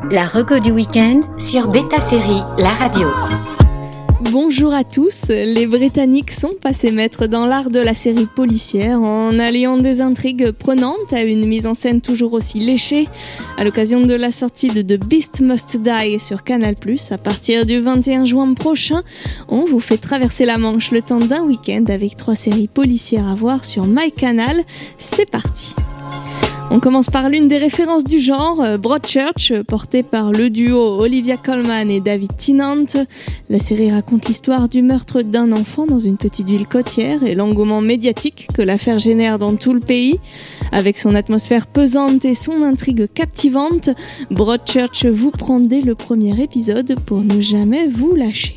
La reco du week-end sur Beta Série, la radio. Bonjour à tous, les Britanniques sont passés maîtres dans l'art de la série policière en alliant des intrigues prenantes à une mise en scène toujours aussi léchée à l'occasion de la sortie de The Beast Must Die sur Canal+. À partir du 21 juin prochain, on vous fait traverser la Manche le temps d'un week-end avec 3 séries policières à voir sur MyCanal. C'est parti! On commence par l'une des références du genre, Broadchurch, portée par le duo Olivia Colman et David Tennant. La série raconte l'histoire du meurtre d'un enfant dans une petite ville côtière et l'engouement médiatique que l'affaire génère dans tout le pays. Avec son atmosphère pesante et son intrigue captivante, Broadchurch vous prend dès le premier épisode pour ne jamais vous lâcher.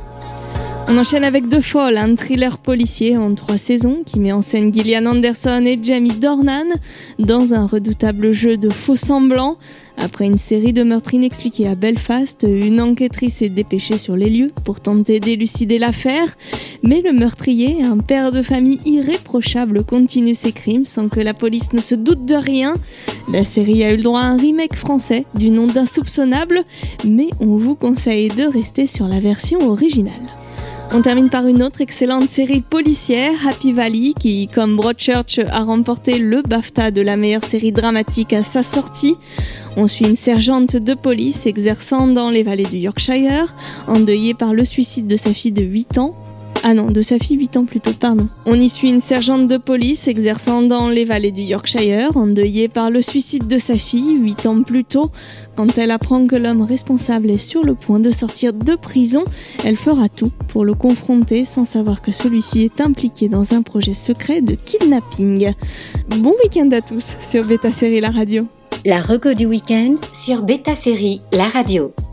On enchaîne avec The Fall, un thriller policier en 3 saisons qui met en scène Gillian Anderson et Jamie Dornan dans un redoutable jeu de faux-semblants. Après une série de meurtres inexpliqués à Belfast, une enquêtrice est dépêchée sur les lieux pour tenter d'élucider l'affaire. Mais le meurtrier, un père de famille irréprochable, continue ses crimes sans que la police ne se doute de rien. La série a eu le droit à un remake français du nom d'Insoupçonnable, mais on vous conseille de rester sur la version originale. On termine par une autre excellente série policière, Happy Valley, qui, comme Broadchurch, a remporté le BAFTA de la meilleure série dramatique à sa sortie. On suit une sergente de police exerçant dans les vallées du Yorkshire, endeuillée par le suicide de sa fille de 8 ans. De sa fille 8 ans plutôt, pardon. On y suit une sergente de police exerçant dans les vallées du Yorkshire, endeuillée par le suicide de sa fille 8 ans plus tôt. Quand elle apprend que l'homme responsable est sur le point de sortir de prison, elle fera tout pour le confronter sans savoir que celui-ci est impliqué dans un projet secret de kidnapping. Bon week-end à tous sur Beta Série, la radio. La reco du week-end sur Beta Série, la radio.